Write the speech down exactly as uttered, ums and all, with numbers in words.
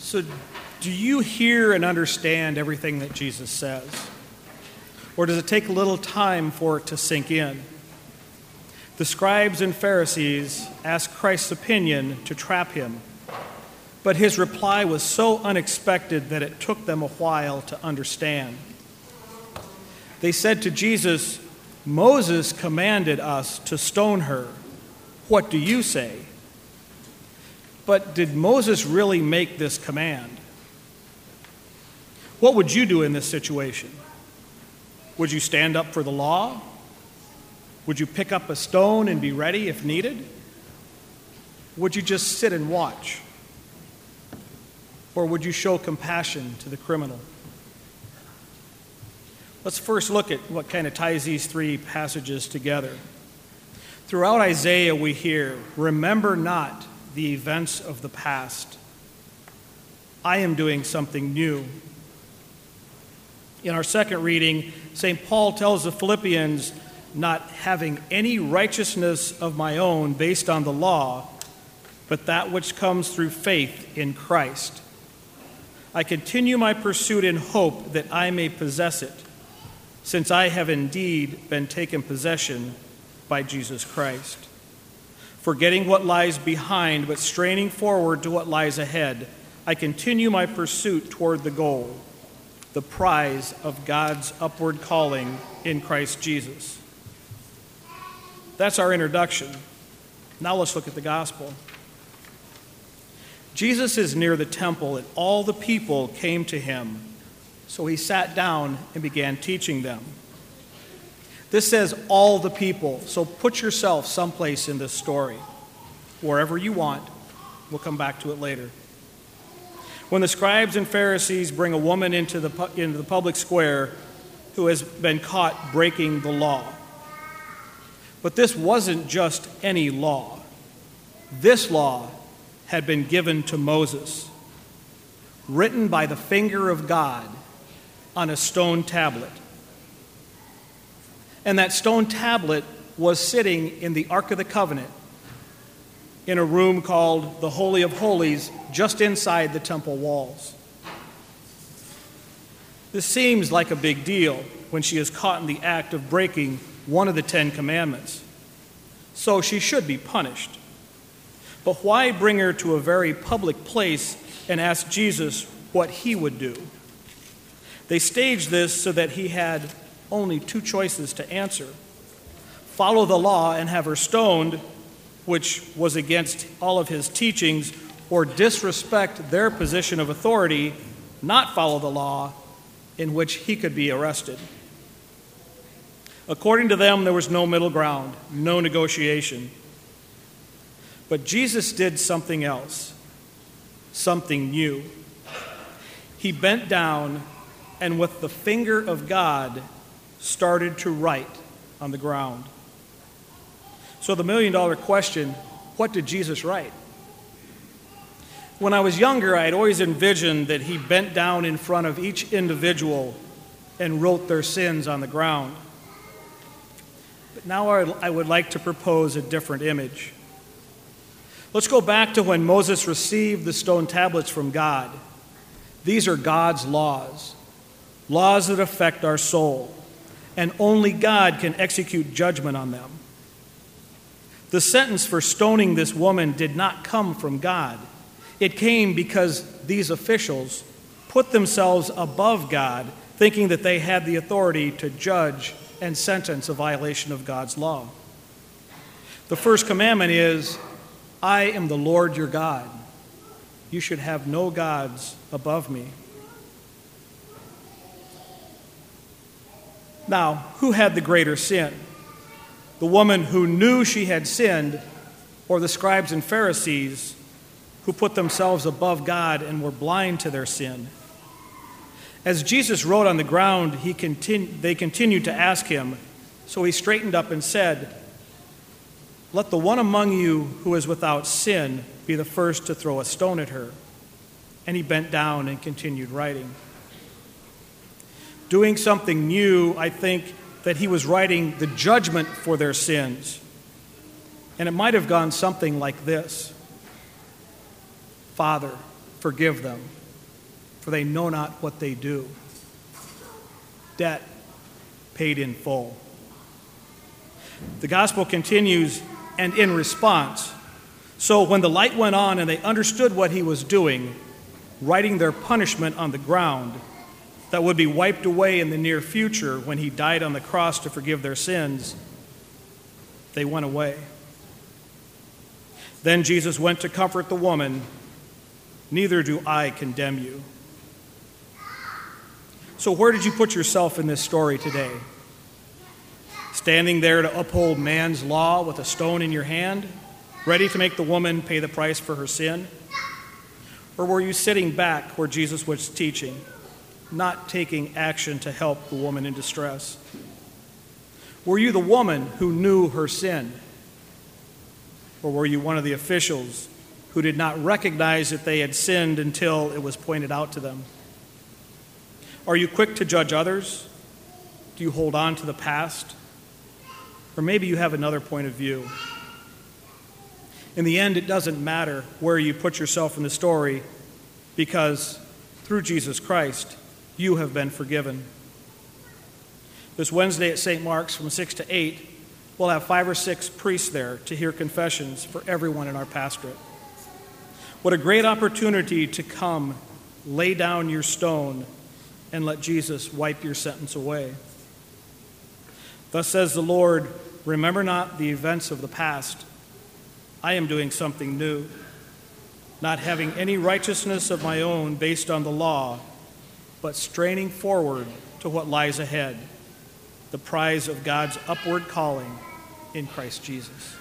So, do you hear and understand everything that Jesus says? Or does it take a little time for it to sink in? The scribes and Pharisees asked Christ's opinion to trap him, but his reply was so unexpected that it took them a while to understand. They said to Jesus, "Moses commanded us to stone her. What do you say?" But did Moses really make this command? What would you do in this situation? Would you stand up for the law? Would you pick up a stone and be ready if needed? Would you just sit and watch? Or would you show compassion to the criminal? Let's first look at what kind of ties these three passages together. Throughout Isaiah, we hear, "Remember not the events of the past. I am doing something new." In our second reading, Saint Paul tells the Philippians, "Not having any righteousness of my own based on the law, but that which comes through faith in Christ. I continue my pursuit in hope that I may possess it, since I have indeed been taken possession by Jesus Christ. Forgetting what lies behind, but straining forward to what lies ahead, I continue my pursuit toward the goal, the prize of God's upward calling in Christ Jesus." That's our introduction. Now let's look at the gospel. Jesus is near the temple, and all the people came to him. So he sat down and began teaching them. This says all the people, so put yourself someplace in this story, wherever you want. We'll come back to it later. When the scribes and Pharisees bring a woman into the, into the public square who has been caught breaking the law. But this wasn't just any law. This law had been given to Moses, written by the finger of God on a stone tablet. And that stone tablet was sitting in the Ark of the Covenant in a room called the Holy of Holies, just inside the temple walls. This seems like a big deal when she is caught in the act of breaking one of the Ten Commandments. So she should be punished. But why bring her to a very public place and ask Jesus what he would do? They staged this so that he had only two choices to answer: follow the law and have her stoned, which was against all of his teachings, or disrespect their position of authority, not follow the law, in which he could be arrested. According to them, there was no middle ground, no negotiation. But Jesus did something else, something new. He bent down and with the finger of God started to write on the ground. So the million-dollar question, what did Jesus write? When I was younger, I had always envisioned that he bent down in front of each individual and wrote their sins on the ground. But now I would like to propose a different image. Let's go back to when Moses received the stone tablets from God. These are God's laws, laws that affect our soul, and only God can execute judgment on them. The sentence for stoning this woman did not come from God. It came because these officials put themselves above God, thinking that they had the authority to judge and sentence a violation of God's law. The first commandment is, "I am the Lord your God. You should have no gods above me." Now, who had the greater sin? The woman who knew she had sinned, or the scribes and Pharisees who put themselves above God and were blind to their sin? As Jesus wrote on the ground, he continu- they continued to ask him, so he straightened up and said, "Let the one among you who is without sin be the first to throw a stone at her." And he bent down and continued writing. Doing something new, I think that he was writing the judgment for their sins. And it might have gone something like this: "Father, forgive them, for they know not what they do. Debt paid in full. The gospel continues, and in response, so when the light went on and they understood what he was doing, writing their punishment on the ground that would be wiped away in the near future when he died on the cross to forgive their sins, they went away. Then Jesus went to comfort the woman, "Neither do I condemn you." So where did you put yourself in this story today? Standing there to uphold man's law with a stone in your hand, ready to make the woman pay the price for her sin? Or were you sitting back where Jesus was teaching, not taking action to help the woman in distress? Were you the woman who knew her sin? Or were you one of the officials who did not recognize that they had sinned until it was pointed out to them? Are you quick to judge others? Do you hold on to the past? Or maybe you have another point of view. In the end, it doesn't matter where you put yourself in the story, because through Jesus Christ, you have been forgiven. This Wednesday at Saint Mark's from six to eight, we'll have five or six priests there to hear confessions for everyone in our pastorate. What a great opportunity to come, lay down your stone, and let Jesus wipe your sentence away. Thus says the Lord, remember not the events of the past. I am doing something new, not having any righteousness of my own based on the law, but straining forward to what lies ahead, the prize of God's upward calling in Christ Jesus.